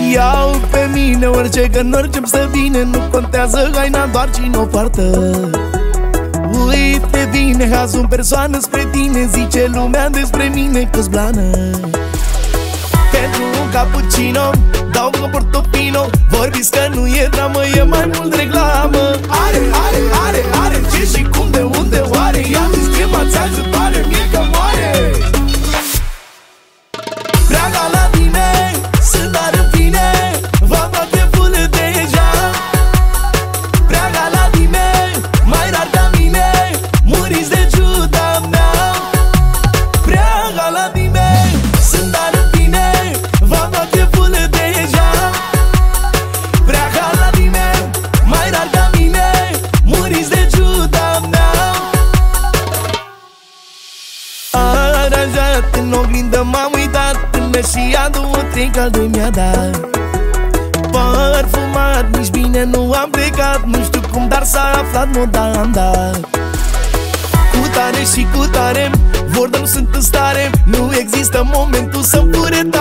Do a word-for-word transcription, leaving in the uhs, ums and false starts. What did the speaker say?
Iau pe mine orice, că în orice-mi stă bine. Nu contează haina, doar cine o poartă. Uite bine, hazul în persoană spre tine. Zice lumea despre mine că-s blană. Pentru un cappuccino dau un portofino. Vorbiți că nu e dramă, e mai mult reclamă. Are, are, are, are, ce și cum, de unde, oare? I-am zis că m-ați ajutoare, mie că moare. Preaga la tine, sunt dar în fine. V-am luat de fulă deja. Preaga la tine, mai rar ca mine. Muriți de ciuda mea. Preaga la tine, sunt dar în fine. V-am luat de fulă deja. Preaga la tine, mai rar ca mine. Muriți de ciuda mea. Aranjat în oglindă m-am uitat. Și a două, trei calde mi-a dat. Parfumat, nici bine nu am plecat. Nu știu cum, dar s-a aflat moda, am dat. Cu tare și cu tare, vor, dar nu sunt în stare. Nu există momentul să-mi fure tare.